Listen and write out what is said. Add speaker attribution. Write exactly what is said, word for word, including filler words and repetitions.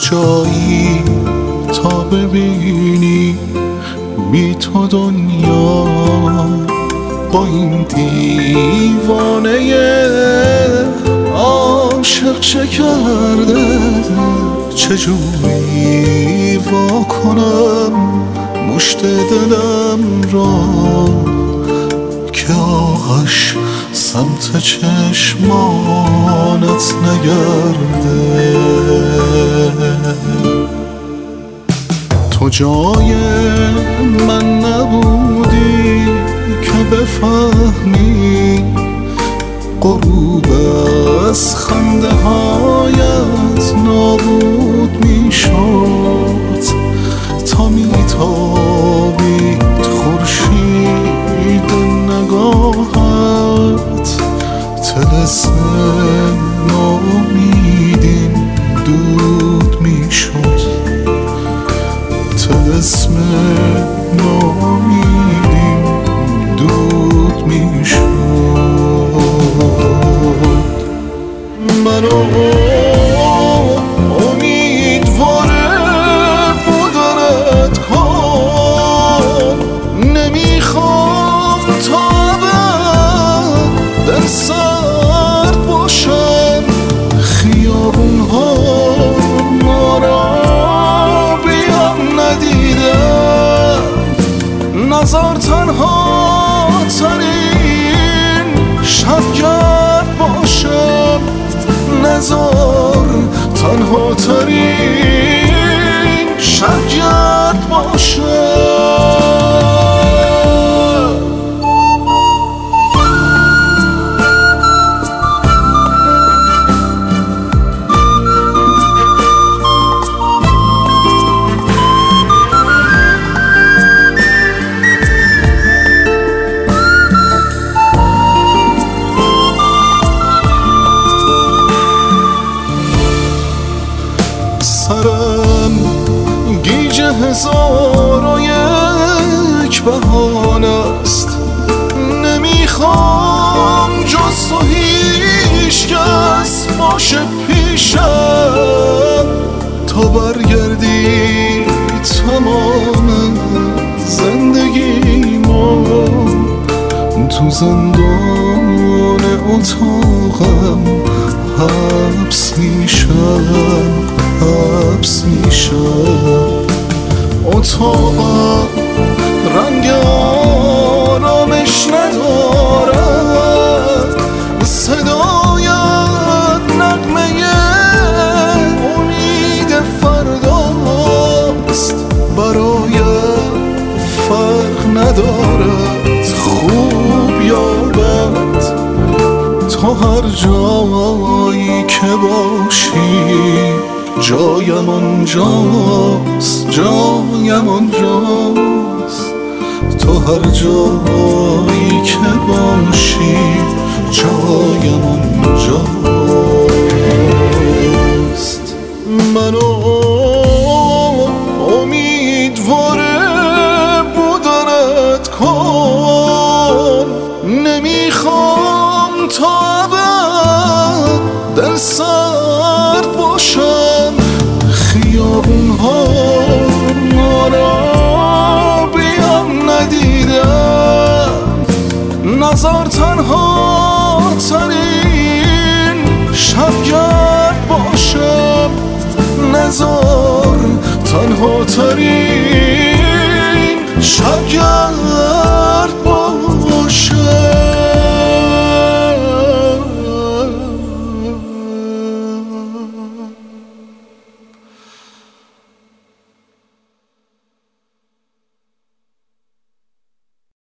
Speaker 1: جایی تا ببینی بی تو دنیا با این دیوانه عاشق چه کرده، چجوری وا کنم مشت دلم را که آهش سمت چشمانت نگرده. تو جای من نبودی که بفهمی غروب از خنده هایت نابود می شد تا می تابید خورشید نگاهت. طلسم ناامیدیم دود می شد، طلسم ناامیدیم دود می شد. منو امیدواره بودنت کن، نمیخوام تا ابد دل سرد باشم. خیابون ها ما را بیام ندیدم، نظر تنها ترین شبگرد باشم. نظر تنها ترین شبگرد باشم. سرم گیج هزار و یک بهانه است، نمیخوام جز تو هیچ کس باشه پیشم. تا برگردی تمام زندگی ما تو زندان اتاقم حبس میشم، حبس میشم. اتاقم رنگ آرامش ندارد، صدایت نغمه امید فرداست. برایت فرق ندارد خوب یا بد، تو هر جایی که باشی جایم آنجاست، جایم آنجاست. تو هر جایی که باشی جایم آنجاست. منو امیدواره بودنت کن، نمیخوام تا ابد دل سرد باشم. خیابون ها ما را بیام ندیدم، نظر تنها ترین شبگرد باشم. نظر تنها ترین